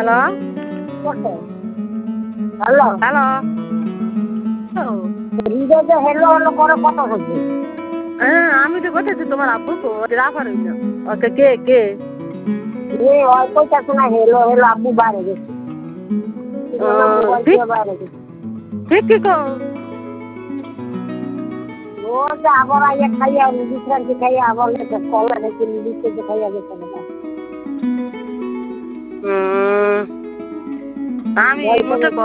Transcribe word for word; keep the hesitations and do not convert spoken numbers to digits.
Hello hello hello Hriday hello hello করে কত হচ্ছে? হ্যাঁ আমি তো বলতেছি তোমার আব্বু কো রাফার হইল ওকে কে কে এ ওই কইতাছে না হেলো হেলো আব্বু বাইরে গেছে। ও, মোবাইল ঠিক দিয়ে বাইরে গেছে। ঠিক কি কো ও যে আবার আইয়া খাইয়া বিশ্রান্তি খাইয়া আবার গেছে কলা থেকে নিচে খাইয়া গেছে না। হুম, আমি এই মুহূর্তে